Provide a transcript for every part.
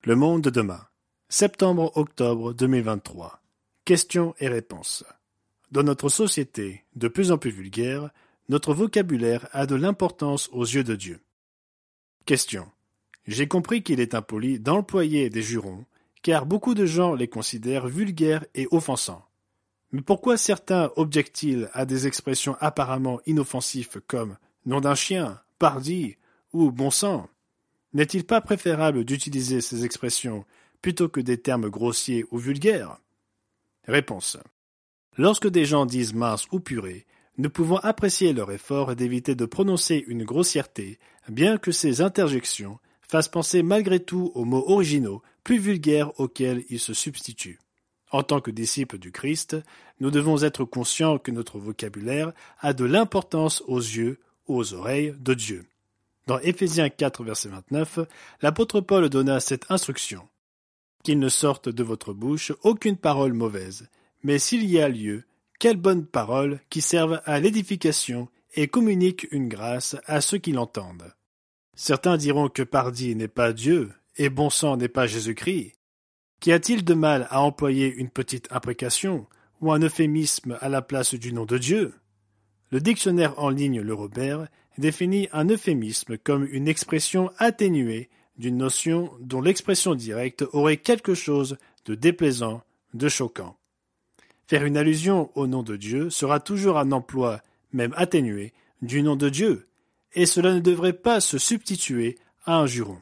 Le monde de demain. Septembre-octobre 2023. Questions et réponses. Dans notre société, de plus en plus vulgaire, notre vocabulaire a de l'importance aux yeux de Dieu. Question. J'ai compris qu'il est impoli d'employer des jurons, car beaucoup de gens les considèrent vulgaires et offensants. Mais pourquoi certains objectent-ils à des expressions apparemment inoffensives comme nom d'un chien, pardi ou bon sang? N'est-il pas préférable d'utiliser ces expressions plutôt que des termes grossiers ou vulgaires? Réponse. Lorsque des gens disent mince ou purée, nous pouvons apprécier leur effort d'éviter de prononcer une grossièreté, bien que ces interjections fassent penser malgré tout aux mots originaux plus vulgaires auxquels ils se substituent. En tant que disciples du Christ, nous devons être conscients que notre vocabulaire a de l'importance aux yeux ou aux oreilles de Dieu. Dans Éphésiens 4, verset 29, l'apôtre Paul donna cette instruction. Qu'il ne sorte de votre bouche aucune parole mauvaise, mais s'il y a lieu, quelle bonne parole qui serve à l'édification et communique une grâce à ceux qui l'entendent. Certains diront que pardi n'est pas Dieu et bon sang n'est pas Jésus-Christ. Qu'y a-t-il de mal à employer une petite imprécation ou un euphémisme à la place du nom de Dieu? Le dictionnaire en ligne Le Robert définit un euphémisme comme une expression atténuée d'une notion dont l'expression directe aurait quelque chose de déplaisant, de choquant. Faire une allusion au nom de Dieu sera toujours un emploi, même atténué, du nom de Dieu, et cela ne devrait pas se substituer à un juron.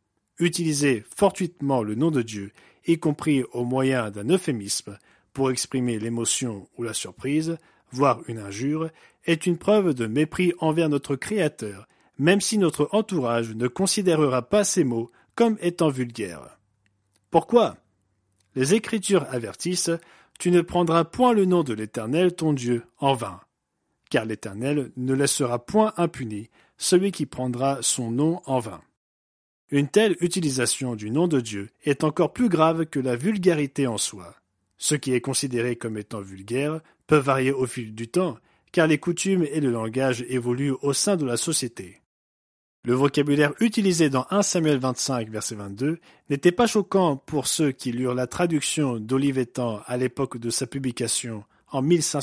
Utiliser fortuitement le nom de Dieu, y compris au moyen d'un euphémisme, pour exprimer l'émotion ou la surprise, voire une injure, est une preuve de mépris envers notre Créateur, même si notre entourage ne considérera pas ces mots comme étant vulgaires. Pourquoi? Les Écritures avertissent « Tu ne prendras point le nom de l'Éternel ton Dieu en vain, car l'Éternel ne laissera point impuni celui qui prendra son nom en vain. » Une telle utilisation du nom de Dieu est encore plus grave que la vulgarité en soi. Ce qui est considéré comme étant vulgaire peut varier au fil du temps, car les coutumes et le langage évoluent au sein de la société. Le vocabulaire utilisé dans 1 Samuel 25, verset 22, n'était pas choquant pour ceux qui lurent la traduction d'Olivetan à l'époque de sa publication en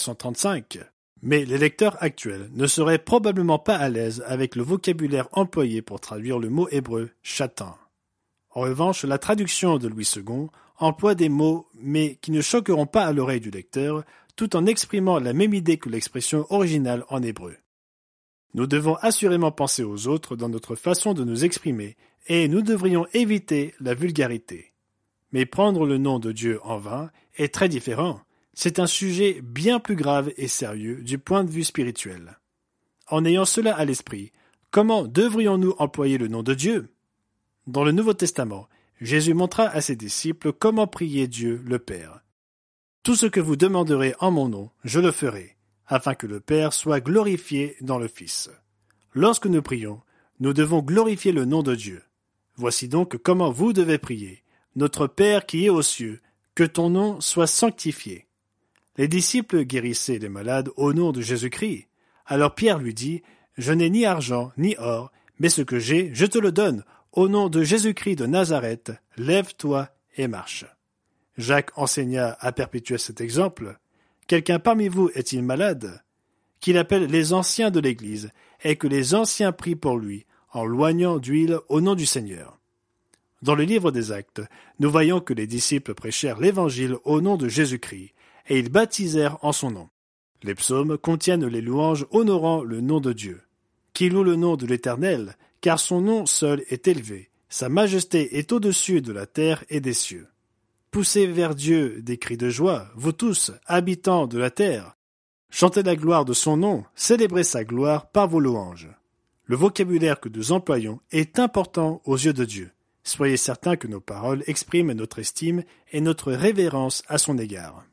1535, mais les lecteurs actuels ne seraient probablement pas à l'aise avec le vocabulaire employé pour traduire le mot hébreu « châtain ». En revanche, la traduction de Louis II emploie des mots, mais qui ne choqueront pas à l'oreille du lecteur, tout en exprimant la même idée que l'expression originale en hébreu. Nous devons assurément penser aux autres dans notre façon de nous exprimer, et nous devrions éviter la vulgarité. Mais prendre le nom de Dieu en vain est très différent. C'est un sujet bien plus grave et sérieux du point de vue spirituel. En ayant cela à l'esprit, comment devrions-nous employer le nom de Dieu? Dans le Nouveau Testament, Jésus montra à ses disciples comment prier Dieu le Père. « Tout ce que vous demanderez en mon nom, je le ferai, afin que le Père soit glorifié dans le Fils. » Lorsque nous prions, nous devons glorifier le nom de Dieu. Voici donc comment vous devez prier. « Notre Père qui est aux cieux, que ton nom soit sanctifié. » Les disciples guérissaient les malades au nom de Jésus-Christ. Alors Pierre lui dit « Je n'ai ni argent ni or, mais ce que j'ai, je te le donne. Au nom de Jésus-Christ de Nazareth, lève-toi et marche. » Jacques enseigna à perpétuer cet exemple. Quelqu'un parmi vous est-il malade? Qu'il appelle les anciens de l'Église, et que les anciens prient pour lui, en loignant d'huile au nom du Seigneur. Dans le livre des Actes, nous voyons que les disciples prêchèrent l'Évangile au nom de Jésus-Christ, et ils baptisèrent en son nom. Les psaumes contiennent les louanges honorant le nom de Dieu. Qui loue le nom de l'Éternel, car son nom seul est élevé, sa majesté est au-dessus de la terre et des cieux. Poussez vers Dieu des cris de joie, vous tous, habitants de la terre. Chantez la gloire de son nom, célébrez sa gloire par vos louanges. Le vocabulaire que nous employons est important aux yeux de Dieu. Soyez certains que nos paroles expriment notre estime et notre révérence à son égard.